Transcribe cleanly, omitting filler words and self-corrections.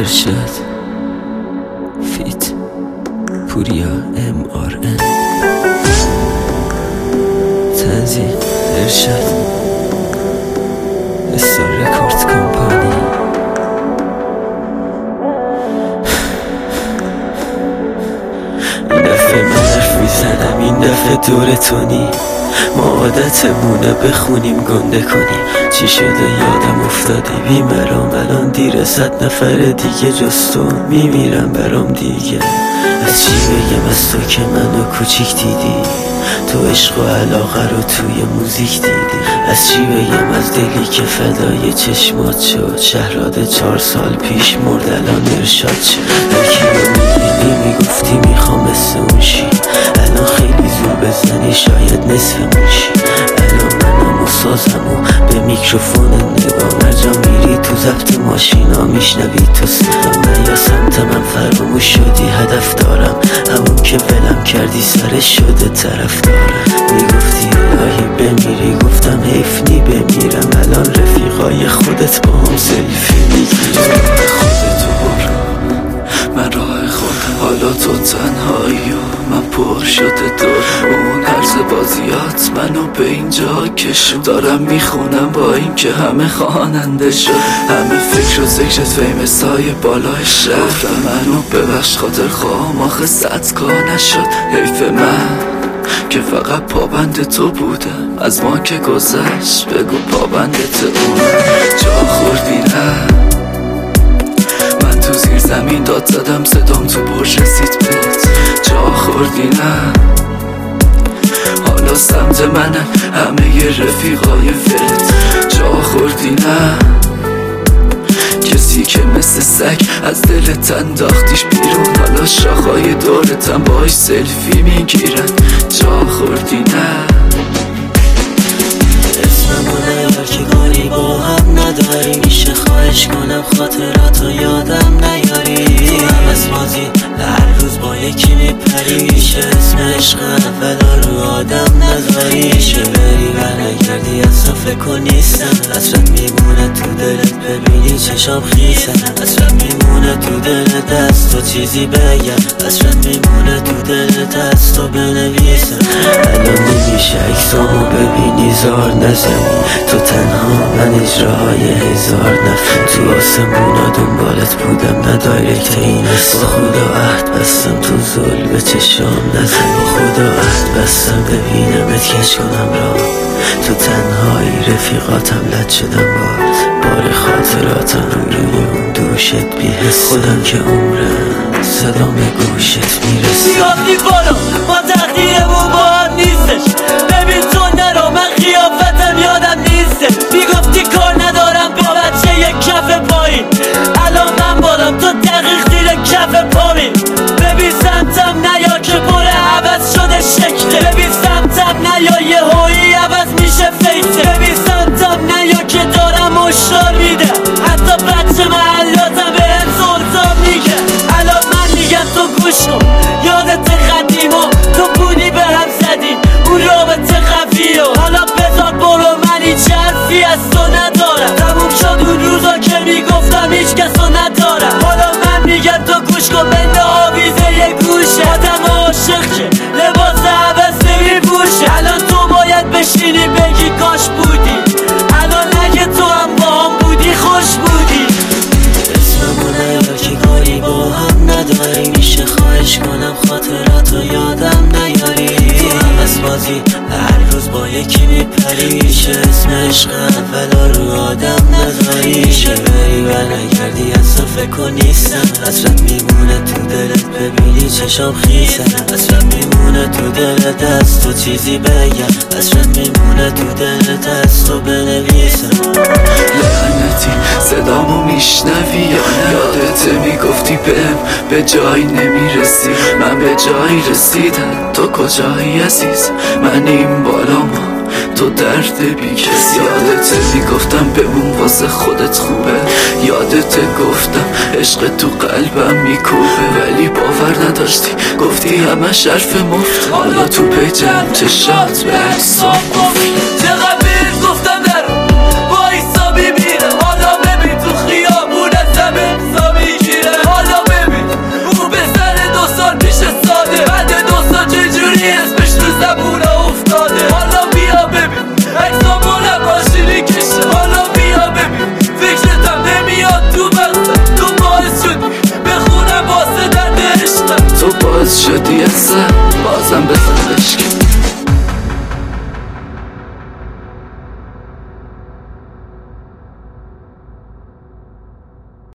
ارشاد فیت پوریا MRN تنظیم ارشاد استار رکورد کمپانی. این دفعه من حرف میزنم، این دفعه دور تونی ما عادتمونه بخونیم گنده کنیم. چی شده یادم افتادی بیمرام، الان دیره 100 نفر دیگه جز تو میمیرم برام دیگه. از چی بگم از تو که منو کوچیک دیدی، تو عشق و علاقه رو توی موزیک دیدی. از چی بگم از دلی که فدای چشمات شد، شهراد 4 سال پیش مرد الان ارشاد شد. یکی رو میبینی میگفتی میخوام مثل اون شی، الان خیلی زور بزنی شاید نصفمون شی. الان منم و سازم و به میکروفون نگاه، مرجا میری تو ضبط ماشینا میشنوی تو صدا من، یا سمت من فراموش شدی هدف دارم، همون که ولم کردی سرش شده طرف دارم. میگفتی الهی بمیری، گفتم حیف نی بمیرم، الان رفیقای خودت با هم سلفی میگیری. خودتو برو من راه خودم، حالا تو تنهایی و من پر شده دور. اون عرض بازیات منو به اینجا کشون، دارم میخونم با این که همه خواننده شد، همه فکر و ذکرت فیمس های بالای شهر. منو ببخش خاطر خواهم آخه 100 کا نشد. حیف من که فقط پابند تو بودم، از ما که گذشت بگو پابندت اونم. جا خوردی نه من تو زیر زمین داد زدم، صدام تو برج رسید بهت. جا خوردی نه حالا سمت منن همه رفیقای فت. جا خوردی نه کسی که مثل سگ از دلت انداختیش بیرون، حالا شاخهای دورتم باش سلفی میگیرن. جا خوردی نه اسممونه یکی گاری با هم نداری، میشه خواهش کنم خاطراتو یادم نیاری. تو هم از بازی هر روز با یکی میپری، میشه اسم عشق اولا رو آدم نذاری. میشه بری و نگردی اصلا فکر نیستم، حسرت میمونه تو دلت ببینی چشام خیسن. حسرت میمونه تو دلت از تو چیزی بگم، حسرت میمونه تو دلت از تو بنویسم. الان نمیشه اکسامو ببینی زار نزنی، تو تنها من اجراهای هزار نفر. تو آسمونا دنبالت بودم نه دایرکت این است، با خدا عهد بستم تو زل به چشام نزن. با خدا عهد بستم ببینمت کش کنم را، تو تنهایی رفیقاتم لد شدم بار خاطراتم روی اون دوشت بی‌حس. خودم که عمرم صدام به گوشت میرسه. میگفتی برو ما تقدیرمون با هم نیستش، ببین تو نرو من قیافتم یادم نیسته. میگفتی کار ندارم با بچه یک کف پایین، الان من بالام تو دقیق زیر کف پامین. ببین سمتم نیا که پر عوض شده شکله، ببین سمتم نیا یه هایی عوض میشه فیسه. ببین سمتم نیا که دارم اشتار میده، حتی بچه محلاتم به هم زلزام میگه. الان من میگم تو گوش کن یادت قدیما، تو بودی به هم زدیم اون رابطه خفی و حالا بذار برو، من هیچ حرفی از تو ندارم. تموم شد اون روزا که میگفتم هیچ کسو ندارم، حالا من میگم تو گوش کن بین آویزه یه گوشه. آدم عاشق که لباس عوض نمیپوشه، الان تو باید بشینی بگی کاش بودی، الان اگه تو هم با هم بودی خوش بودی. اسممونه یکی گاری با هم نداری، میشه خواهش کنم خاطراتو یادم نیاری. تو هم از بازی هر روز با یکی میپری، میشه اسم عشق اولا رو آدم نذاری. میشه بری و نگردی اصلا فکر نیستم، حسرت میمونه تو دلت ببینی چشام خیسن. حسرت میمونه تو دلت از تو چیزی بگم، حسرت میمونه تو دلت از تو بنویسم. لعنتی صدامو میشنوی یا نه؟ یادت میگفتی بهم به جایی نمیرسی، من به جایی رسیدم تو کجایی عزیز؟ من این بالام تو درد بی کس. یادت میگفتم بمون واسه خودت خوبه، یادت گفتم عشق تو قلبم میکوبه، ولی باور نداشتی گفتی همه حرف مفت. حالا تو پیجم چشات به حساب گفت. چقدر بهت گفتم در وایسا ببینم، حالا ببین تو خیابون از همه حسابی بازم بزن بشکن